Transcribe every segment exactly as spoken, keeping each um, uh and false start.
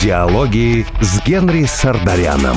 Диалоги с Генри Сардаряном.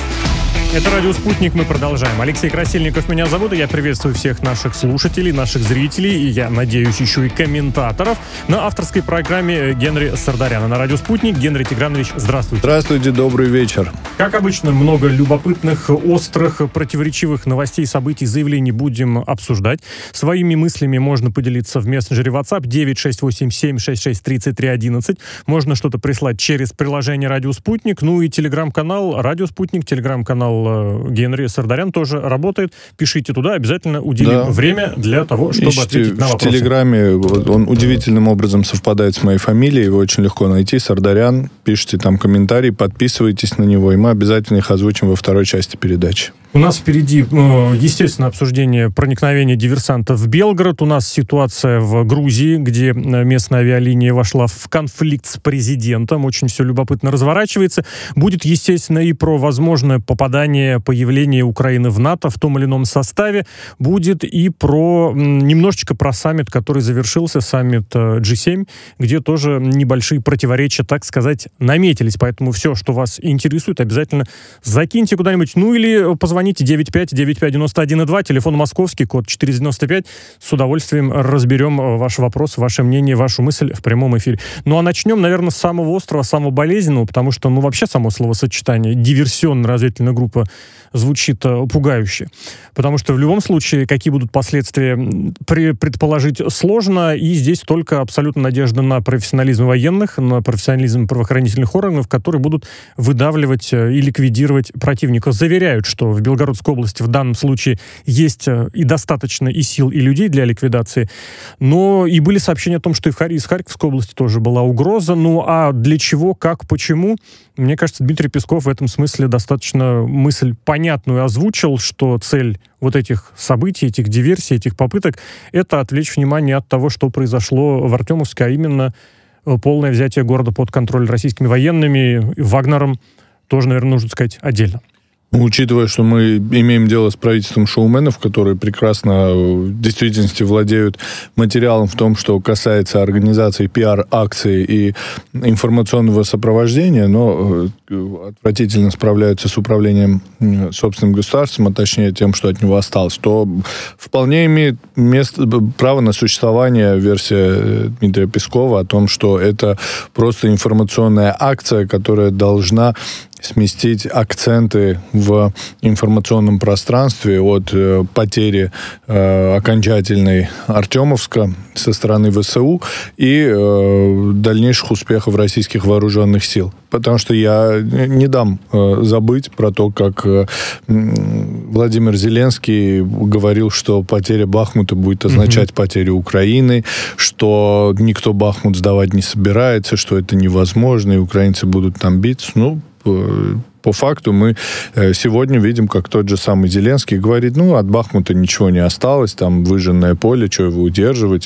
Это «Радио Спутник», мы продолжаем. Алексей Красильников меня зовут, и я приветствую всех наших слушателей, наших зрителей, и я надеюсь, еще и комментаторов на авторской программе Генри Сардаряна на «Радио Спутник». Генри Тигранович, здравствуйте. Здравствуйте, добрый вечер. Как обычно, много любопытных, острых, противоречивых новостей, событий, заявлений будем обсуждать. Своими мыслями можно поделиться в мессенджере WhatsApp девять шесть восемь семь шесть шесть три три один. Можно что-то прислать через приложение «Радио Спутник», ну и телеграм-канал «Радио Спутник», телеграм-канал Генри Сардарян тоже работает. Пишите туда, обязательно уделим да. время для того, чтобы Ищите ответить на вопросы. В Телеграме он удивительным образом совпадает с моей фамилией, его очень легко найти, Сардарян. Пишите там комментарии, подписывайтесь на него, и мы обязательно их озвучим во второй части передачи. У нас впереди, естественно, обсуждение проникновения диверсантов в Белгород. У нас ситуация в Грузии, где местная авиалиния вошла в конфликт с президентом. Очень все любопытно разворачивается. Будет, естественно, и про возможное попадание, появление Украины в НАТО в том или ином составе. Будет и про немножечко про саммит, который завершился, саммит джи семь, где тоже небольшие противоречия, так сказать, наметились. Поэтому все, что вас интересует, обязательно закиньте куда-нибудь. Ну или позвоните. Звоните девять пять девять пять девять один два, телефон московский, код четыреста девяносто пять. С удовольствием разберем ваш вопрос, ваше мнение, вашу мысль в прямом эфире. Ну а начнем, наверное, с самого острого, самого болезненного, потому что, ну вообще само словосочетание «диверсионно-разведывательная группа» звучит пугающе. Потому что в любом случае, какие будут последствия, предположить сложно, и здесь только абсолютно надежда на профессионализм военных, на профессионализм правоохранительных органов, которые будут выдавливать и ликвидировать противника. Заверяют, что в Белгородской области в данном случае есть и достаточно и сил, и людей для ликвидации. Но и были сообщения о том, что и в Хар... из Харьковской области тоже была угроза. Ну а для чего, как, почему? Мне кажется, Дмитрий Песков в этом смысле достаточно мысль понятную озвучил, что цель вот этих событий, этих диверсий, этих попыток — это отвлечь внимание от того, что произошло в Артемовске, а именно полное взятие города под контроль российскими военными, Вагнером, тоже, наверное, нужно сказать отдельно. Учитывая, что мы имеем дело с правительством шоуменов, которые прекрасно в действительности владеют материалом в том, что касается организации пиар-акций и информационного сопровождения, но отвратительно справляются с управлением собственным государством, а точнее тем, что от него осталось, то вполне имеет место, право на существование версия Дмитрия Пескова о том, что это просто информационная акция, которая должна сместить акценты в информационном пространстве от э, потери э, окончательной Артемовска со стороны ВСУ и э, дальнейших успехов российских вооруженных сил. Потому что я не дам э, забыть про то, как э, Владимир Зеленский говорил, что потеря Бахмута будет означать mm-hmm. потерю Украины, что никто Бахмут сдавать не собирается, что это невозможно, и украинцы будут там биться. Ну, по факту мы сегодня видим, как тот же самый Зеленский говорит, ну, от Бахмута ничего не осталось, там выжженное поле, что его удерживать.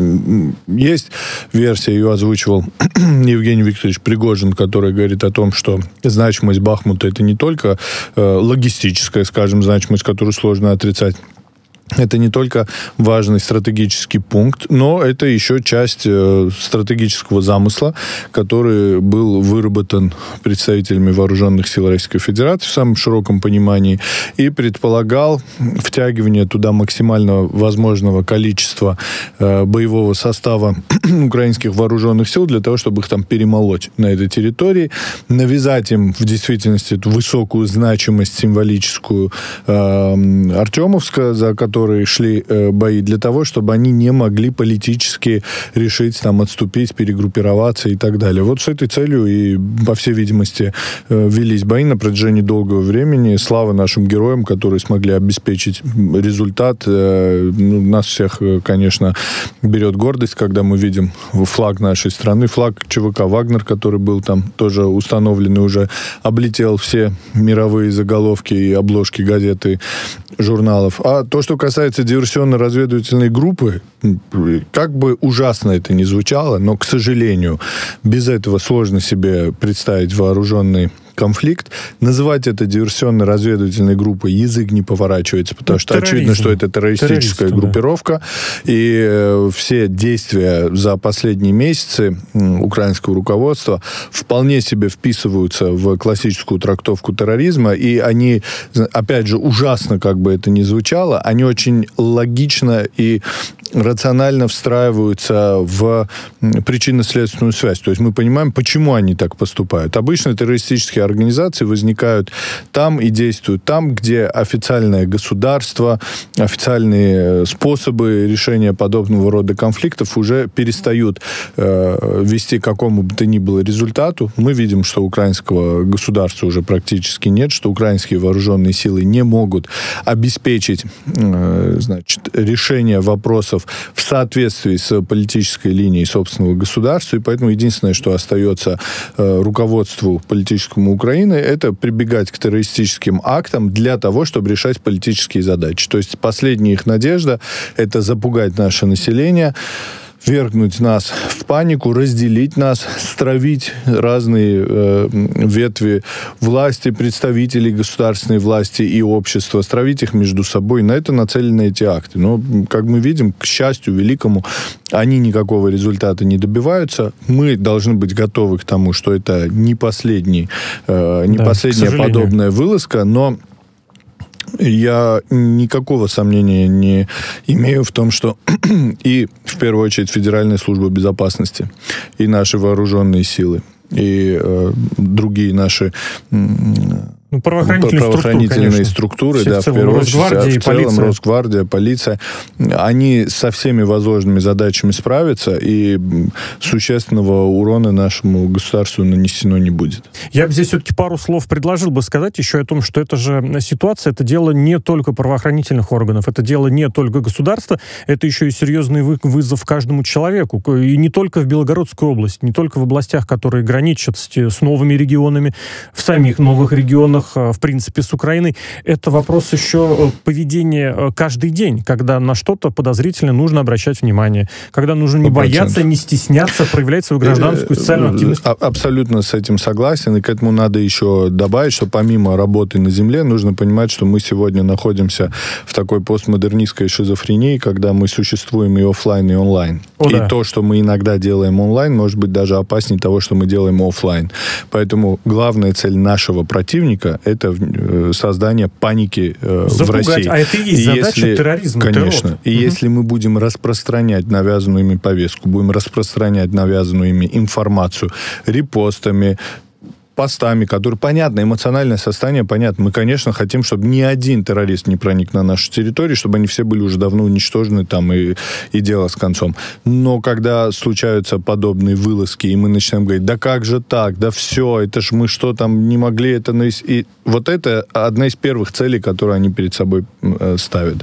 Есть версия, ее озвучивал Евгений Викторович Пригожин, который говорит о том, что значимость Бахмута — это не только логистическая, скажем, значимость, которую сложно отрицать. Это не только важный стратегический пункт, но это еще часть э, стратегического замысла, который был выработан представителями вооруженных сил Российской Федерации в самом широком понимании и предполагал втягивание туда максимально возможного количества э, боевого состава украинских вооруженных сил для того, чтобы их там перемолоть на этой территории, навязать им в действительности эту высокую значимость символическую э, Артемовска, за которую которые шли э, бои, для того, чтобы они не могли политически решить там отступить, перегруппироваться и так далее. Вот с этой целью и, по всей видимости, э, велись бои на протяжении долгого времени. Слава нашим героям, которые смогли обеспечить результат. Э, ну, нас всех, конечно, берет гордость, когда мы видим флаг нашей страны, флаг ЧВК «Вагнер», который был там тоже установлен и уже облетел все мировые заголовки и обложки газет и журналов. А то, что касается диверсионно-разведывательной группы, как бы ужасно это ни звучало, но, к сожалению, без этого сложно себе представить вооруженный конфликт. Называть это диверсионно-разведывательной группой язык не поворачивается, потому ну, что терроризм. Очевидно, что это террористическая группировка. Да. И э, все действия за последние месяцы э, украинского руководства вполне себе вписываются в классическую трактовку терроризма, и они, опять же, ужасно, как бы это ни звучало, они очень логично и рационально встраиваются в причинно-следственную связь. То есть мы понимаем, почему они так поступают. Обычно террористические организации возникают там и действуют там, где официальное государство, официальные способы решения подобного рода конфликтов уже перестают э, вести к какому бы то ни было результату. Мы видим, что украинского государства уже практически нет, что украинские вооруженные силы не могут обеспечить э, значит, решение вопросов в соответствии с политической линией собственного государства, и поэтому единственное, что остается э, руководству политическому Украины, это прибегать к террористическим актам для того, чтобы решать политические задачи. То есть последняя их надежда — это запугать наше население, ввергнуть нас в панику, разделить нас, стравить разные э, ветви власти, представителей государственной власти и общества, стравить их между собой. На это нацелены эти акты. Но, как мы видим, к счастью великому, они никакого результата не добиваются. Мы должны быть готовы к тому, что это не последний, э, не да, последняя подобная вылазка, но я никакого сомнения не имею в том, что и, в первую очередь, Федеральная служба безопасности, и наши вооруженные силы, и э, другие наши ну, правоохранительные, правоохранительные структуры, структуры, да, в первую очередь, а в целом Росгвардия, полиция, они со всеми возложенными задачами справятся, и существенного урона нашему государству нанесено не будет. Я бы здесь все-таки пару слов предложил бы сказать еще о том, что это же ситуация, это дело не только правоохранительных органов, это дело не только государства, это еще и серьезный вызов каждому человеку, и не только в Белгородской области, не только в областях, которые граничат с, с новыми регионами, в самих новых регионах, в принципе, с Украиной. Это вопрос еще поведения каждый день, когда на что-то подозрительное нужно обращать внимание, когда нужно не бояться, не стесняться проявлять свою гражданскую и социальную активность. Абсолютно с этим согласен, и к этому надо еще добавить, что помимо работы на земле, нужно понимать, что мы сегодня находимся в такой постмодернистской шизофрении, когда мы существуем и офлайн, и онлайн. О, и да. то, что мы иногда делаем онлайн, может быть даже опаснее того, что мы делаем офлайн. Поэтому главная цель нашего противника — это создание паники э, в России. А это и есть и задача если, терроризма, конечно. террор. И угу. если мы будем распространять навязанную ими повестку, будем распространять навязанную ими информацию репостами, постами, которые, понятно, эмоциональное состояние, понятно. Мы, конечно, хотим, чтобы ни один террорист не проник на нашу территорию, чтобы они все были уже давно уничтожены там и, и дело с концом. Но когда случаются подобные вылазки, и мы начинаем говорить, да как же так, да все, это ж мы что там не могли это... И вот это одна из первых целей, которые они перед собой э, ставят.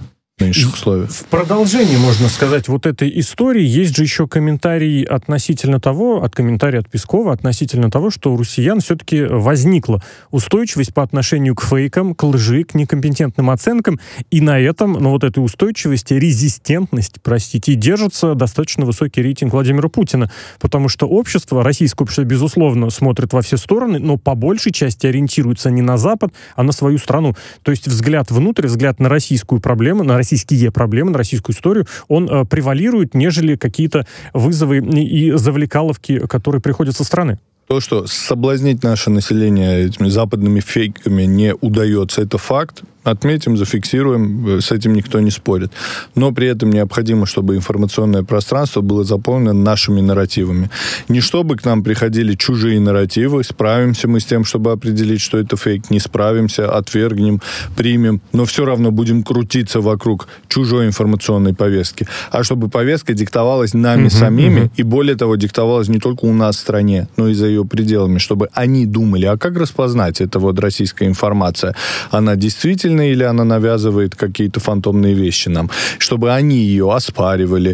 В продолжении, можно сказать, вот этой истории есть же еще комментарий относительно того, от комментария от Пескова, относительно того, что у россиян все-таки возникла устойчивость по отношению к фейкам, к лжи, к некомпетентным оценкам, и на этом, на вот этой устойчивости, резистентность, простите, держится достаточно высокий рейтинг Владимира Путина, потому что общество, российское общество, безусловно, смотрит во все стороны, но по большей части ориентируется не на Запад, а на свою страну. То есть взгляд внутрь, взгляд на российскую проблему, на российскую российские проблемы, на российскую историю, он э, превалирует, нежели какие-то вызовы и завлекаловки, которые приходят со стороны. То, что соблазнить наше население этими западными фейками не удается, это факт. Отметим, зафиксируем, с этим никто не спорит. Но при этом необходимо, чтобы информационное пространство было заполнено нашими нарративами. Не чтобы к нам приходили чужие нарративы, справимся мы с тем, чтобы определить, что это фейк, не справимся, отвергнем, примем, но все равно будем крутиться вокруг чужой информационной повестки. А чтобы повестка диктовалась нами uh-huh, самими, uh-huh. и более того, диктовалась не только у нас в стране, но и за ее пределами, чтобы они думали, а как распознать, это вот российская информация, она действительно реальна или она навязывает какие-то фантомные вещи нам, чтобы они ее оспаривали,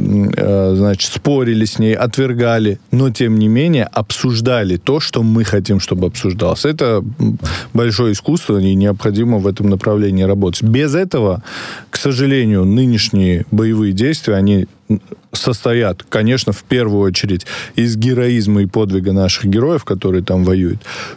значит, спорили с ней, отвергали, но, тем не менее, обсуждали то, что мы хотим, чтобы обсуждалось. Это большое искусство, и необходимо в этом направлении работать. Без этого, к сожалению, нынешние боевые действия, они состоят, конечно, в первую очередь из героизма и подвига наших героев, которые там воюют,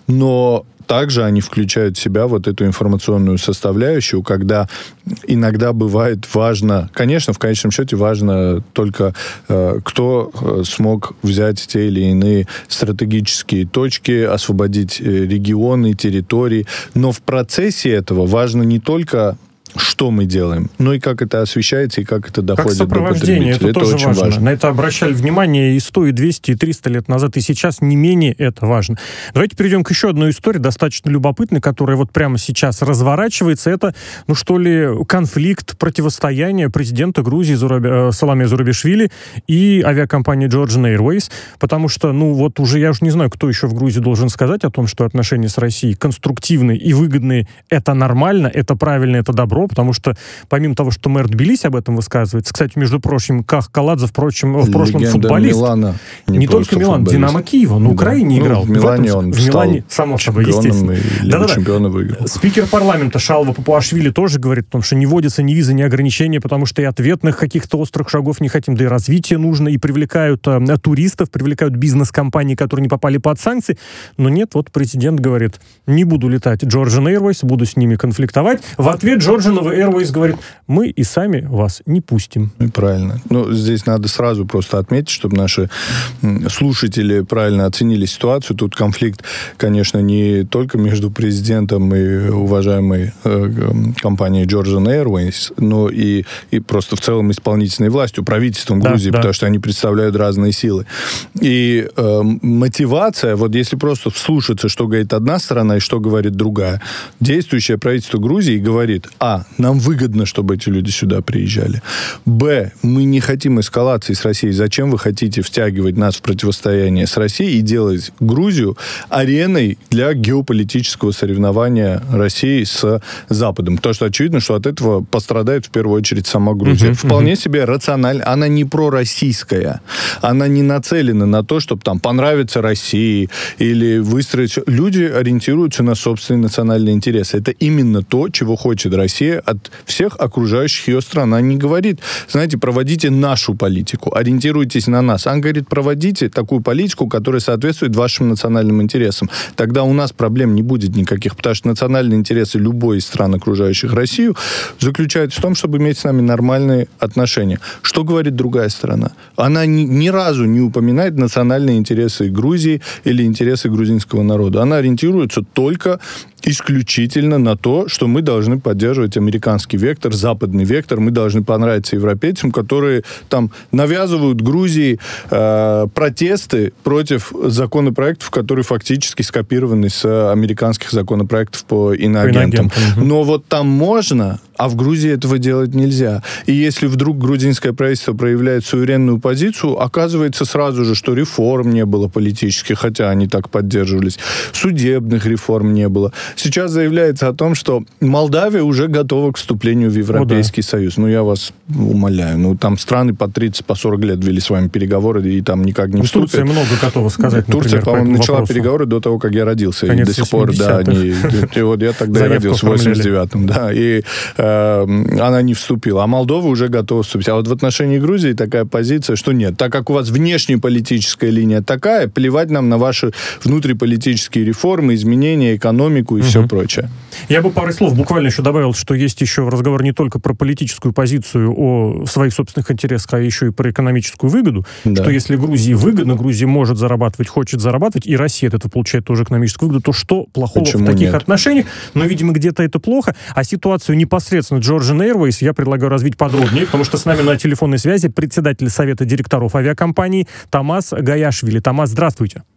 но также они включают в себя вот эту информационную составляющую, когда иногда бывает важно, конечно, в конечном счете важно только, э, кто смог взять те или иные стратегические точки, освободить регионы, территории, но в процессе этого важно не только что мы делаем, но и как это освещается, и как это доходит как до потребителя. Это, это тоже очень важно. важно. На это обращали внимание и сто, и двести, и триста лет назад, и сейчас не менее это важно. Давайте перейдем к еще одной истории, достаточно любопытной, которая вот прямо сейчас разворачивается. Это, ну что ли, конфликт, противостояние президента Грузии Зураби... Саламе Зурабишвили и авиакомпании Georgian Airways, потому что, ну вот уже я уж не знаю, кто еще в Грузии должен сказать о том, что отношения с Россией конструктивные и выгодные, это нормально, это правильно, это добро, потому что, помимо того, что мэр Тбилиси об этом высказывается, кстати, между прочим, Ках Каладзе, впрочем, в прошлом легенда футболист. Милана, не не только Милан, футболист. Динамо Киева, на Украине да. играл. Ну, в Милане в этом, он в Милане, само собой, естественно. И Да-да-да. чемпиона выиграл. Спикер парламента Шалва Папуашвили тоже говорит о том, что не вводятся ни визы, ни ограничения, потому что и ответных каких-то острых шагов не хотим, да и развитие нужно, и привлекают э, туристов, привлекают бизнес-компании, которые не попали под санкции. Но нет, вот президент говорит, не буду летать Georgian Airways, буду с ними конфликтовать. В ответ Georgian Airways говорит, мы и сами вас не пустим. И правильно. Ну, здесь надо сразу просто отметить, чтобы наши слушатели правильно оценили ситуацию. Тут конфликт, конечно, не только между президентом и уважаемой э, компанией Georgian Airways, но и, и просто в целом исполнительной властью, правительством да, Грузии, да. потому что они представляют разные силы. И э, мотивация, вот если просто вслушаться, что говорит одна сторона и что говорит другая, действующее правительство Грузии говорит, а, нам выгодно, чтобы эти люди сюда приезжали. Б, мы не хотим эскалации с Россией. Зачем вы хотите втягивать нас в противостояние с Россией и делать Грузию ареной для геополитического соревнования России с Западом? Потому что очевидно, что от этого пострадает в первую очередь сама Грузия. Uh-huh, Вполне uh-huh. себе рационально. Она не пророссийская. Она не нацелена на то, чтобы там понравиться России или выстроить... Люди ориентируются на собственные национальные интересы. Это именно то, чего хочет Россия от всех окружающих ее стран. Она не говорит, знаете, проводите нашу политику, ориентируйтесь на нас. Она говорит, проводите такую политику, которая соответствует вашим национальным интересам. Тогда у нас проблем не будет никаких, потому что национальные интересы любой из стран, окружающих Россию, заключаются в том, чтобы иметь с нами нормальные отношения. Что говорит другая сторона? Она ни, ни разу не упоминает национальные интересы Грузии или интересы грузинского народа. Она ориентируется только исключительно на то, что мы должны поддерживать американский вектор, западный вектор, мы должны понравиться европейцам, которые там навязывают Грузии э, протесты против законопроектов, которые фактически скопированы с американских законопроектов по иноагентам. По иноагентам. Но вот там можно, а в Грузии этого делать нельзя. И если вдруг грузинское правительство проявляет суверенную позицию, оказывается сразу же, что реформ не было политических, хотя они так поддерживались, судебных реформ не было. Сейчас заявляется о том, что Молдавия уже готова к вступлению в Европейский О, да. Союз. Ну, я вас умоляю. Ну, там страны по тридцать, по сорок лет вели с вами переговоры, и там никак не вступят. Турция много готова сказать, Турция, например, по-моему, начала вопросу. переговоры до того, как я родился. Конец и до сих пор, да, они... И вот я тогда и родился, в восемьдесят девятом, да. И э, она не вступила. А Молдова уже готова вступить. А вот в отношении Грузии такая позиция, что нет. Так как у вас внешнеполитическая линия такая, плевать нам на ваши внутриполитические реформы, изменения, экономику и угу. все прочее. Я бы пару слов буквально еще добавил, что есть еще разговор не только про политическую позицию о своих собственных интересах, а еще и про экономическую выгоду. Да. Что если Грузии выгодно, Грузия может зарабатывать, хочет зарабатывать, и Россия от этого получает тоже экономическую выгоду, то что плохого Почему в таких нет? отношениях? Но, видимо, где-то это плохо. А ситуацию непосредственно Georgian Airways я предлагаю развить подробнее, потому что с нами на телефонной связи председатель Совета директоров авиакомпании Томас Гаяшвили. Томас, здравствуйте.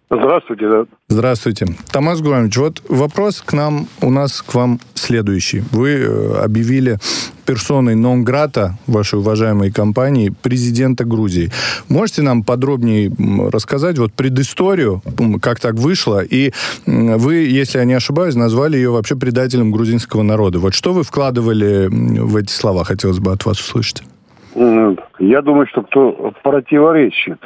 Здравствуйте, да. Здравствуйте. Тамас Гурамович, вот вопрос к нам, у нас к вам следующий. Вы объявили персоной нон-грата вашей уважаемой компании президента Грузии. Можете нам подробнее рассказать вот предысторию, как так вышло? И вы, если я не ошибаюсь, назвали ее вообще предателем грузинского народа. Вот что вы вкладывали в эти слова, хотелось бы от вас услышать? Я думаю, что кто противоречит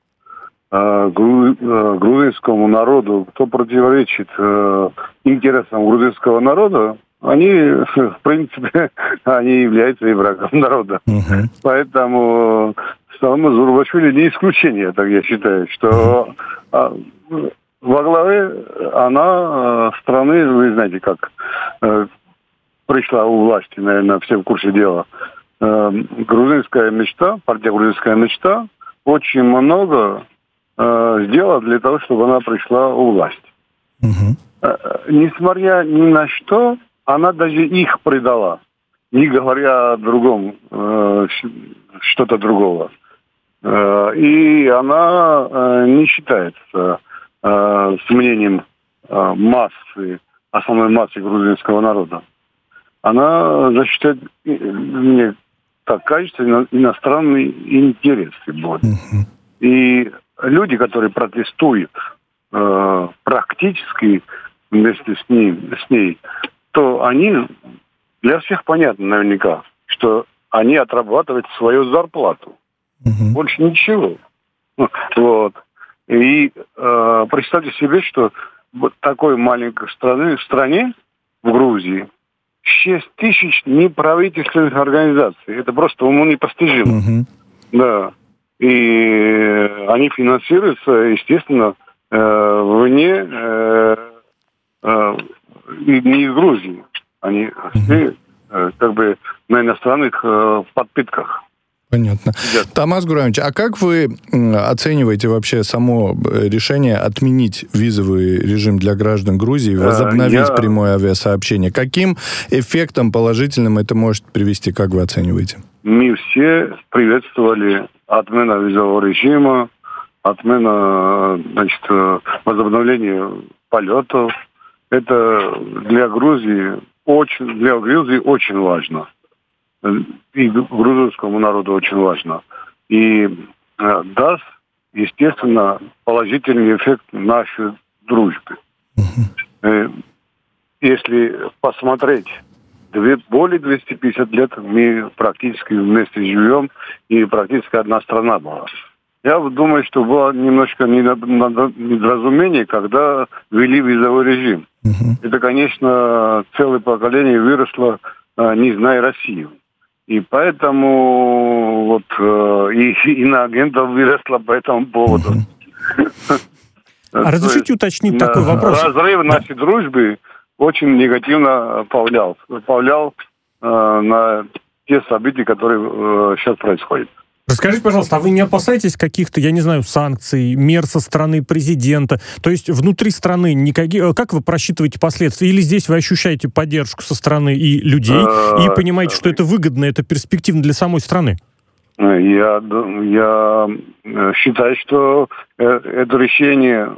грузинскому народу, кто противоречит интересам грузинского народа, они, в принципе, они являются и врагом народа. Uh-huh. Поэтому Салма Зурбашвили не исключение, так я считаю, что uh-huh. во главе она страны, вы знаете, как пришла у власти, наверное, все в курсе дела. Грузинская мечта, партия «Грузинская мечта» очень много сделала для того, чтобы она пришла у власти. Uh-huh. Несмотря ни на что, она даже их предала, не говоря о другом, э, что-то другого. Э, и она э, не считается э, с мнением э, массы, основной массы грузинского народа. Она защищает, мне так кажется, иностранные интересы. Uh-huh. И люди, которые протестуют э, практически вместе с, ним, с ней, то они, для всех понятно наверняка, что они отрабатывают свою зарплату. Uh-huh. Больше ничего. Вот. И э, представьте себе, что в такой маленькой стране, стране, в Грузии, шесть тысяч неправительственных организаций. Это просто уму непостижимо. Uh-huh. Да. И они финансируются, естественно, э, вне... Э, не из Грузии. Они все как бы на иностранных подпитках. Понятно. Yes. Тамас Гурамович, а как вы оцениваете вообще само решение отменить визовый режим для граждан Грузии, возобновить Я... прямое авиасообщение? Каким эффектом положительным это может привести, как вы оцениваете? Мы все приветствовали отмену визового режима, отмена, значит, возобновления полетов. Это для Грузии очень, для Грузии очень важно. И грузинскому народу очень важно. И э, даст, естественно, положительный эффект нашей дружбы. Uh-huh. Э, если посмотреть, две, более двести пятьдесят лет мы практически вместе живем, и практически одна страна была. Я думаю, что было немножко недоразумение, когда ввели визовой режим. Uh-huh. Это, конечно, целое поколение выросло, не зная Россию. И поэтому вот и иноагентов выросло по этому поводу. Uh-huh. А разрешите уточнить такой вопрос? Разрыв нашей дружбы очень негативно повлиял. Повлиял на те события, которые сейчас происходят. Расскажите, пожалуйста, а вы не опасаетесь каких-то, я не знаю, санкций, мер со стороны президента? То есть внутри страны никакие... Как вы просчитываете последствия? Или здесь вы ощущаете поддержку со стороны и людей, и понимаете, что это выгодно, это перспективно для самой страны? Я, я считаю, что это решение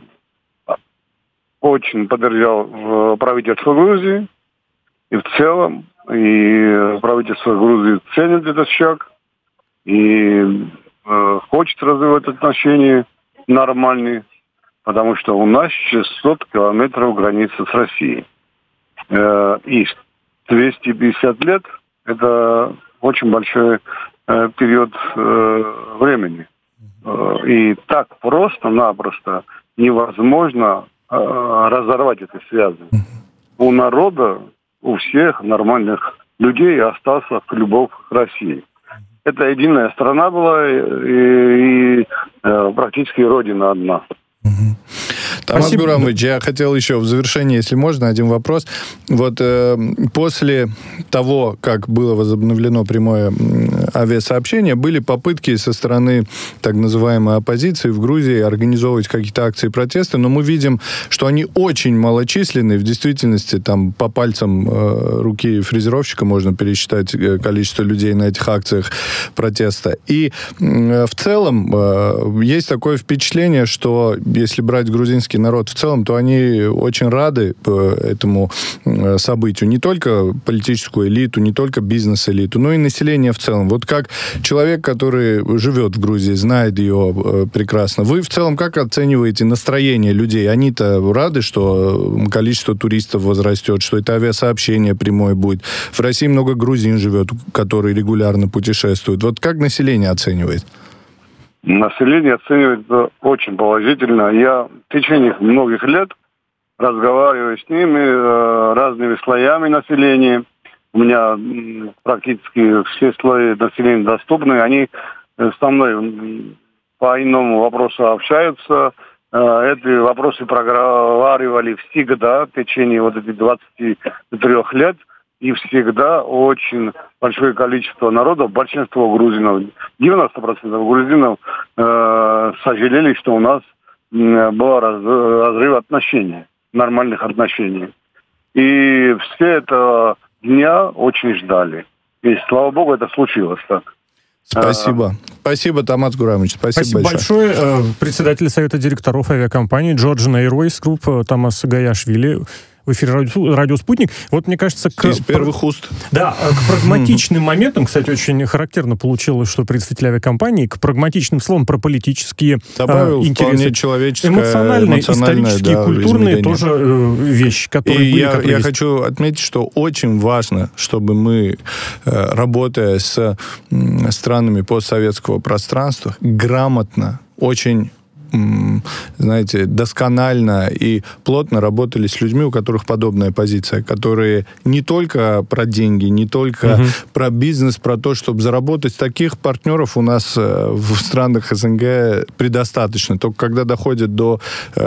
очень поддержал правительство Грузии. И в целом, и правительство Грузии ценит этот шаг. И э, хочет развивать отношения нормальные, потому что у нас шестьсот километров границы с Россией. Э, и двести пятьдесят лет – это очень большой э, период э, времени. Э, и так просто-напросто невозможно э, разорвать эти связи. У народа, у всех нормальных людей остался любовь к России. Это единая страна была и, и, и э, практически родина одна. Угу. Тамас Гурамович, я хотел еще в завершении, если можно, один вопрос. Вот э, после того, как было возобновлено прямое авиасообщение, были попытки со стороны так называемой оппозиции в Грузии организовывать какие-то акции протеста, но мы видим, что они очень малочисленные. В действительности, там по пальцам э, руки фрезеровщика можно пересчитать количество людей на этих акциях протеста. И э, в целом э, есть такое впечатление, что если брать грузинский народ в целом, то они очень рады этому событию. Не только политическую элиту, не только бизнес-элиту, но и население в целом. Вот как человек, который живет в Грузии, знает ее прекрасно, вы в целом как оцениваете настроение людей? Они-то рады, что количество туристов возрастет, что это авиасообщение прямое будет. В России много грузин живет, которые регулярно путешествуют. Вот как население оценивает? Население оценивает очень положительно. Я в течение многих лет разговариваю с ними, разными слоями населения. У меня практически все слои населения доступны. Они со мной по иному вопросу общаются. Эти вопросы проговаривали всегда в течение вот этих двадцати трёх лет. И всегда очень большое количество народов, большинство грузинов, девяносто процентов грузинов э, сожалели, что у нас э, был раз, разрыв отношений, нормальных отношений. И все это дня очень ждали. И, слава богу, это случилось так. Спасибо. А, Спасибо, Тамас Гурамович. Спасибо, Спасибо большое. большое. Председатель Совета директоров авиакомпании Georgian Airways Group Тамас Гаяшвили в эфире радио, радио «Спутник». Вот, мне кажется, к, из первых уст. Да, к прагматичным моментам, кстати, очень характерно получилось, что представители авиакомпании к прагматичным словам про политические добавил э, интересы, человеческое, эмоциональные, исторические, да, культурные тоже э, вещи, которые и были. Я, которые я есть. хочу отметить, что очень важно, чтобы мы, э, работая с э, странами постсоветского пространства, грамотно, очень знаете, досконально и плотно работали с людьми, у которых подобная позиция, которые не только про деньги, не только угу. про бизнес, про то, чтобы заработать. Таких партнеров у нас в странах СНГ предостаточно. Только когда доходит до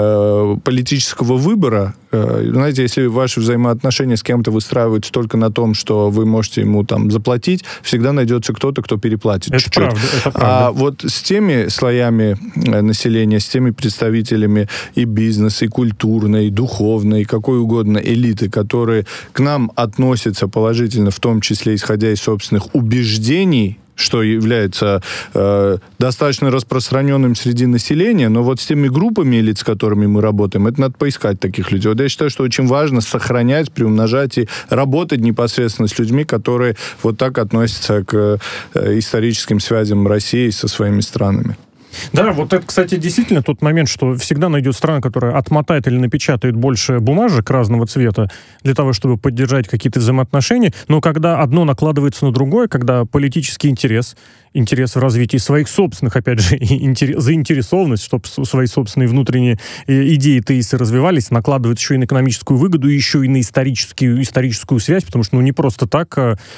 э, политического выбора, э, знаете, если ваши взаимоотношения с кем-то выстраиваются только на том, что вы можете ему там заплатить, всегда найдется кто-то, кто переплатит это чуть-чуть. Правда, это правда. А вот с теми слоями населения, с теми представителями и бизнеса, и культурной, и духовной, и какой угодно элиты, которые к нам относятся положительно, в том числе исходя из собственных убеждений, что является э, достаточно распространенным среди населения, но вот с теми группами элит, с которыми мы работаем, это надо поискать таких людей. Вот я считаю, что очень важно сохранять, приумножать и работать непосредственно с людьми, которые вот так относятся к э, историческим связям России со своими странами. Да, вот это, кстати, действительно тот момент, что всегда найдет страна, которая отмотает или напечатает больше бумажек разного цвета для того, чтобы поддержать какие-то взаимоотношения, но когда одно накладывается на другое, когда политический интерес, интерес в развитии своих собственных, опять же, интерес, заинтересованность, чтобы свои собственные внутренние идеи, тезисы развивались, накладывает еще и на экономическую выгоду, и еще и на историческую, историческую связь, потому что ну, не просто так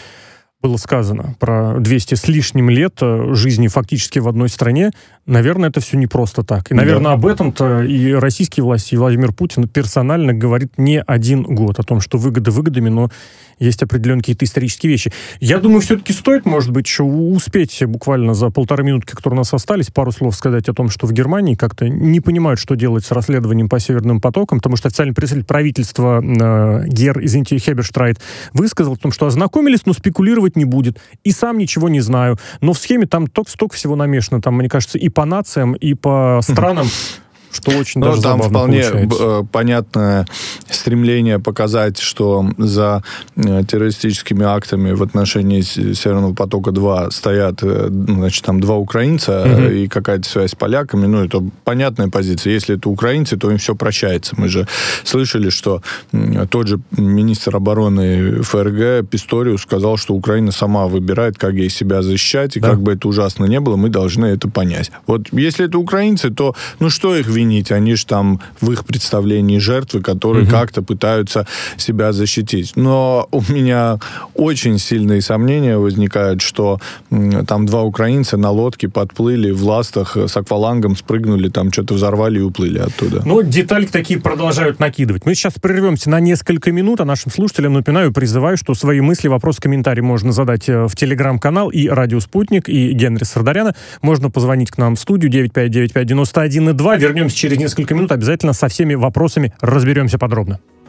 было сказано про двести с лишним лет жизни фактически в одной стране. Наверное, это все не просто так. И, наверное, да. об этом-то и российские власти, и Владимир Путин персонально говорит не один год. О том, что выгоды выгодами, но есть определенные какие-то исторические вещи. Я думаю, все-таки стоит, может быть, еще успеть буквально за полторы минутки, которые у нас остались, пару слов сказать о том, что в Германии как-то не понимают, что делать с расследованием по Северным потокам, потому что официальный представитель правительства э, Гер, извините, Хеберштрайт высказал о том, что ознакомились, но спекулировать не будет. И сам ничего не знаю. Но в схеме там столько всего намешано. Там, мне кажется, и по нациям, и по странам, что очень ну, даже там забавно вполне получается. Понятное стремление показать, что за террористическими актами в отношении Северного потока-два стоят, значит, там два украинца угу. и какая-то связь с поляками. Ну, это понятная позиция. Если это украинцы, то им все прощается. Мы же слышали, что тот же министр обороны ФРГ Писториус сказал, что Украина сама выбирает, как ей себя защищать, и да. как бы это ужасно не было, мы должны это понять. Вот если это украинцы, то ну что их винить? обвинить, они же там в их представлении жертвы, которые угу. как-то пытаются себя защитить. Но у меня очень сильные сомнения возникают, что м, там два украинца на лодке подплыли в ластах с аквалангом, спрыгнули, там что-то взорвали и уплыли оттуда. Ну, детальки такие продолжают накидывать. Мы сейчас прервемся на несколько минут, а нашим слушателям напоминаю, призываю, что свои мысли, вопросы, комментарии можно задать в телеграм-канал и радио «Спутник», и Генри Сардаряна. Можно позвонить к нам в студию девять пять девять пять девяносто один и два. Вернемся через несколько минут, обязательно со всеми вопросами разберемся подробно.